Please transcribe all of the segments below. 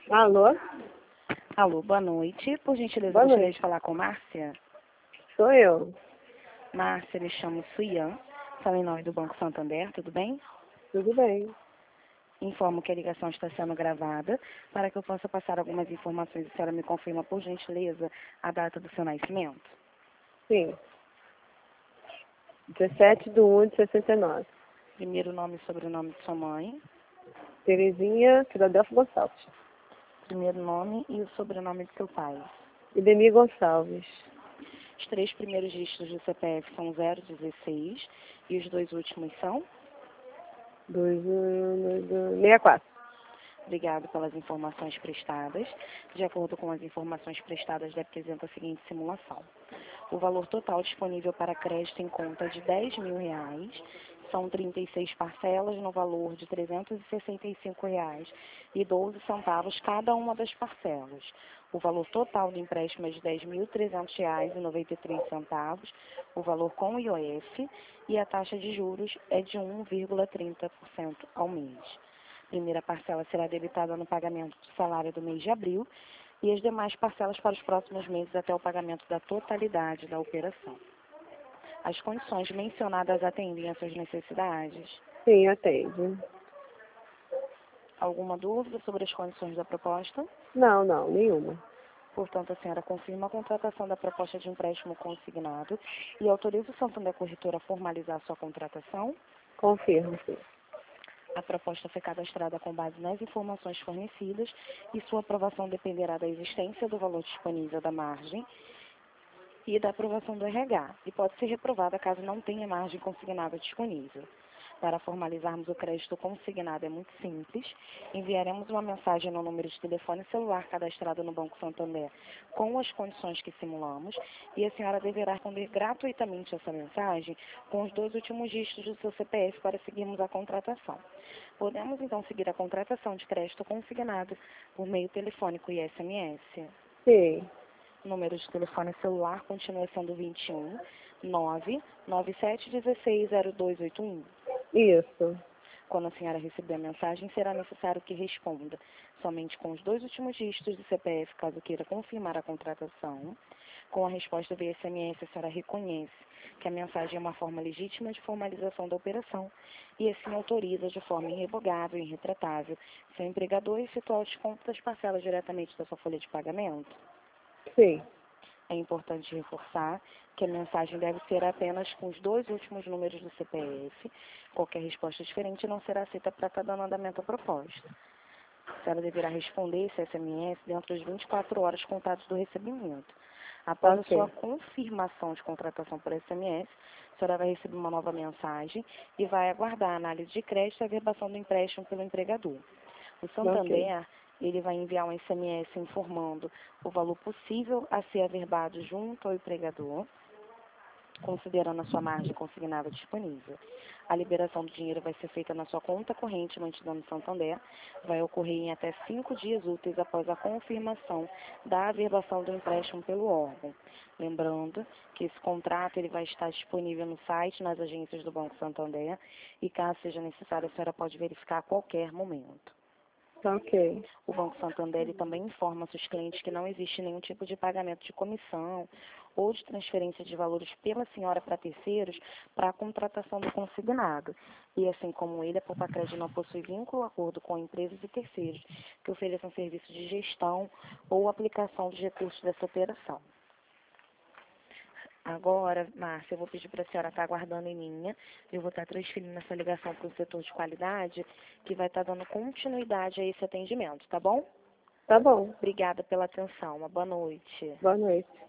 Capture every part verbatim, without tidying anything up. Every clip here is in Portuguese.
Alô? Alô, boa noite. Por gentileza, Boa gostaria noite. de falar com Márcia. Sou eu. Márcia, me chamo Suian, falo em nome do Banco Santander, tudo bem? Tudo bem. Informo que a ligação está sendo gravada para que eu possa passar algumas informações. A senhora me confirma, por gentileza, a data do seu nascimento? Sim. dezessete de um de sessenta e nove. Primeiro nome e sobrenome de sua mãe. Terezinha Filadelfo Gonçalves. Primeiro nome e o sobrenome de seu pai. Idemir Gonçalves. Os três primeiros dígitos do C P F são zero dezesseis e os dois últimos são? dois, um, sessenta e quatro. Obrigado pelas informações prestadas. De acordo com as informações prestadas, lhe apresento a seguinte simulação. O valor total disponível para crédito em conta é de dez mil reais. São trinta e seis parcelas no valor de trezentos e sessenta e cinco reais e doze centavos cada uma das parcelas. O valor total do empréstimo é de dez mil trezentos reais e noventa e três centavos, o valor com I O F, e a taxa de juros é de um vírgula trinta por cento ao mês. A primeira parcela será debitada no pagamento do salário do mês de abril e as demais parcelas para os próximos meses até o pagamento da totalidade da operação. As condições mencionadas atendem às suas necessidades? Sim, atende. Alguma dúvida sobre as condições da proposta? Não, não, nenhuma. Portanto, a senhora confirma a contratação da proposta de empréstimo consignado e autoriza o Santander Corretora a formalizar sua contratação? Confirmo, sim. A proposta foi cadastrada com base nas informações fornecidas e sua aprovação dependerá da existência do valor disponível da margem e da aprovação do R H, e pode ser reprovada caso não tenha margem consignada disponível. Para formalizarmos o crédito consignado é muito simples. Enviaremos uma mensagem no número de telefone celular cadastrado no Banco Santander com as condições que simulamos e a senhora deverá responder gratuitamente essa mensagem com os dois últimos dígitos do seu C P F para seguirmos a contratação. Podemos então seguir a contratação de crédito consignado por meio telefônico e S M S. Sim. O número de telefone celular continua sendo vinte e um, nove nove sete um seis, zero dois oito um. Isso. Quando a senhora receber a mensagem, será necessário que responda somente com os dois últimos dígitos do C P F, caso queira confirmar a contratação. Com a resposta via S M S, a senhora reconhece que a mensagem é uma forma legítima de formalização da operação e assim autoriza de forma irrevogável e irretratável seu empregador a efetuar o desconto das parcelas diretamente da sua folha de pagamento. Sim. É importante reforçar que a mensagem deve ser apenas com os dois últimos números do C P F. Qualquer resposta diferente não será aceita para estar dando andamento à proposta. A senhora deverá responder esse S M S dentro de vinte e quatro horas contados do recebimento. Após Ok. a sua confirmação de contratação por S M S, a senhora vai receber uma nova mensagem e vai aguardar a análise de crédito e a averbação do empréstimo pelo empregador. O Santander, ele vai enviar um S M S informando o valor possível a ser averbado junto ao empregador, considerando a sua margem consignada disponível. A liberação do dinheiro vai ser feita na sua conta corrente mantida no Santander, vai ocorrer em até cinco dias úteis após a confirmação da averbação do empréstimo pelo órgão. Lembrando que esse contrato ele vai estar disponível no site, nas agências do Banco Santander, e caso seja necessário, a senhora pode verificar a qualquer momento. Ok. O Banco Santander ele também informa seus clientes que não existe nenhum tipo de pagamento de comissão ou de transferência de valores pela senhora para terceiros para a contratação do consignado. E assim como ele, a Poupa-Crédito não possui vínculo ou acordo com empresas e terceiros que ofereçam serviços de gestão ou aplicação de recursos dessa operação. Agora, Márcia, eu vou pedir para a senhora estar aguardando em linha. Eu vou estar transferindo essa ligação para o setor de qualidade, que vai estar dando continuidade a esse atendimento, tá bom? Tá bom. Obrigada pela atenção. Uma boa noite. Boa noite.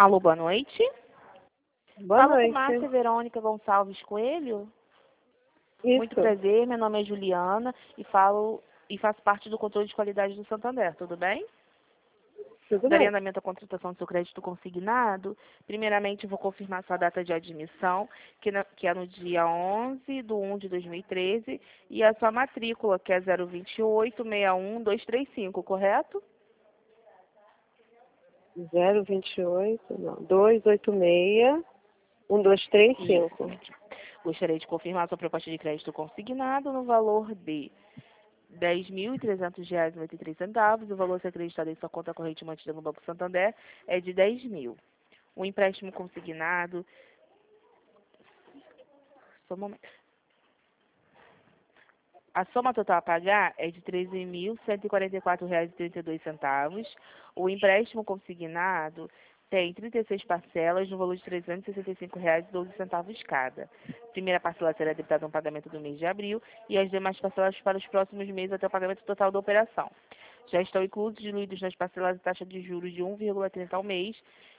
Alô, boa noite. Boa Falo com noite. Márcia Verônica Gonçalves Coelho. Isso. Muito prazer, meu nome é Juliana e falo e faço parte do controle de qualidade do Santander, tudo bem? Tudo Daria bem. andamento à contratação do seu crédito consignado. Primeiramente, vou confirmar sua data de admissão, que, na- que é no dia onze de um de dois mil e treze, e a sua matrícula, que é zero dois oito seis um dois três cinco, correto? zero vinte e oito, não, duzentos e oitenta e seis, um dois três cinco. Isso. Gostaria de confirmar sua proposta de crédito consignado no valor de dez mil e trezentos reais e noventa e três centavos. O valor a ser acreditado em sua conta corrente mantida no Banco Santander é de dez mil. O empréstimo consignado. Só um momento. A soma total a pagar é de treze mil cento e quarenta e quatro reais e trinta e dois centavos. O empréstimo consignado tem trinta e seis parcelas no valor de trezentos e sessenta e cinco reais e doze centavos cada. A primeira parcela será debitada no pagamento do mês de abril e as demais parcelas para os próximos meses até o pagamento total da operação. Já estão inclusos e diluídos nas parcelas a taxa de juros de um vírgula trinta ao mês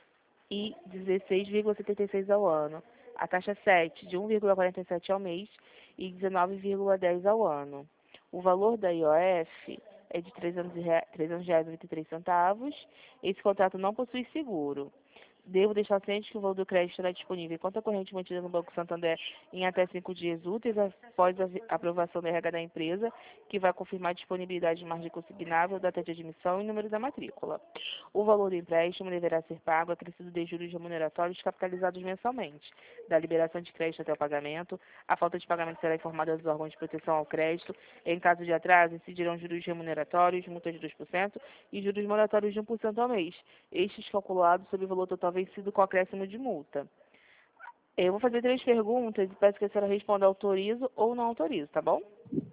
e dezesseis vírgula setenta e seis ao ano. A taxa sete de um vírgula quarenta e sete ao mês e dezenove vírgula dez ao ano. O valor da I O F é de trezentos reais e noventa e três centavos. Esse contrato não possui seguro. Devo deixar ciente que o valor do crédito estará disponível em conta corrente mantida no Banco Santander em até cinco dias úteis após a aprovação da R H da empresa, que vai confirmar a disponibilidade de margem consignável, data de admissão e número da matrícula. O valor do empréstimo deverá ser pago acrescido de juros remuneratórios capitalizados mensalmente. Da liberação de crédito até o pagamento, a falta de pagamento será informada aos órgãos de proteção ao crédito. Em caso de atraso, incidirão juros remuneratórios, multas de dois por cento e juros moratórios de um por cento ao mês. Estes calculados sobre o valor total vencido com acréscimo de multa. Eu vou fazer três perguntas e peço que a senhora responda autorizo ou não autorizo, tá bom?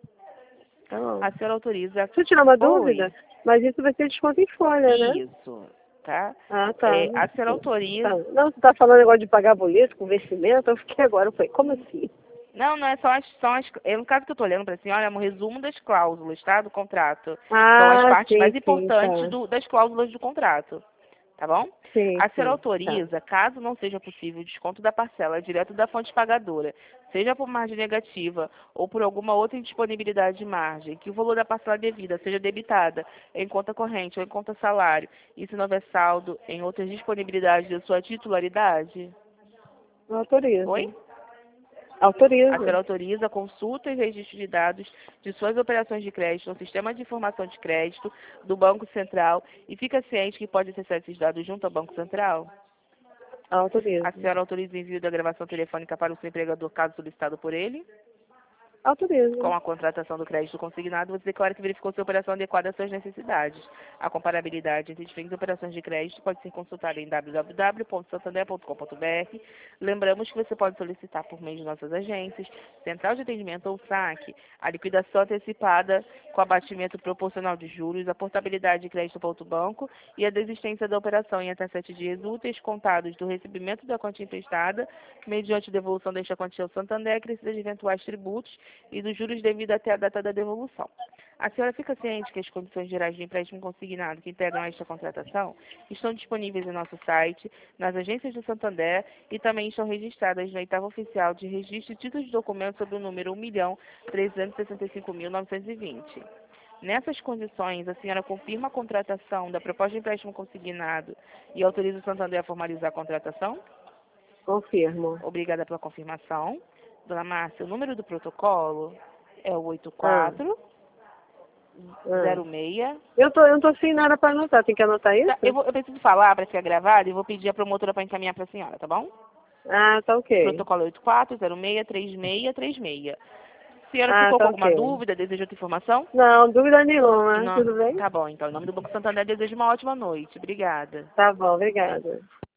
Tá bom. A senhora autoriza. Deixa eu tirar uma Oi. dúvida, mas isso vai ser desconto em folha, né? Isso, tá? Ah, tá. É, a senhora Tá. autoriza. Não, você tá falando negócio de pagar boleto com vencimento, eu fiquei agora, eu falei, como assim? Não, não é só as, são as. É, no caso que eu estou olhando para a senhora, é um resumo das cláusulas, tá? Do contrato. São as Ah, partes sim, mais sim, importantes tá. do, das cláusulas do contrato. Tá bom? Sim, A senhora sim, tá. autoriza, caso não seja possível o desconto da parcela direto da fonte pagadora, seja por margem negativa ou por alguma outra indisponibilidade de margem, que o valor da parcela devida seja debitada em conta corrente ou em conta salário, e se não houver saldo em outras disponibilidades da sua titularidade? Autorizo. Oi? A Autorizo. senhora autoriza a consulta e registro de dados de suas operações de crédito no sistema de informação de crédito do Banco Central e fica ciente que pode acessar esses dados junto ao Banco Central? Autorizo. A senhora autoriza o envio da gravação telefônica para o seu empregador caso solicitado por ele? Autorizo. Com a contratação do crédito consignado, você declara que verificou se a operação adequada às suas necessidades. A comparabilidade entre diferentes operações de crédito pode ser consultada em w w w ponto santander ponto com ponto b r. Lembramos que você pode solicitar por meio de nossas agências, central de atendimento ou saque, a liquidação antecipada com abatimento proporcional de juros, a portabilidade de crédito para outro banco e a desistência da operação em até sete dias úteis contados do recebimento da quantia emprestada, mediante devolução desta quantia ao Santander, acrescida de eventuais tributos e dos juros devido até a data da devolução. A senhora fica ciente que as condições gerais de empréstimo consignado que integram esta contratação estão disponíveis em nosso site, nas agências do Santander e também estão registradas na oitava oficial de registro de títulos de documentos sob o número um milhão trezentos e sessenta e cinco mil novecentos e vinte. Nessas condições, a senhora confirma a contratação da proposta de empréstimo consignado e autoriza o Santander a formalizar a contratação? Confirmo. Obrigada pela confirmação. Dona Márcia, o número do protocolo é o oito Ah. quatro Ah. zero seis. Eu tô, eu não tô sem nada para anotar, tem que anotar isso? Tá, eu, vou, eu preciso falar para ficar gravado e vou pedir a promotora para encaminhar para a senhora, tá bom? Ah, tá ok. Protocolo oito quatro zero seis três seis três seis. A senhora Ah, ficou tá com alguma ok. dúvida? Deseja outra informação? Não, dúvida nenhuma. Não. Tudo bem? Tá bom, então. Em nome do Banco Santander, desejo uma ótima noite. Obrigada. Tá bom, obrigada.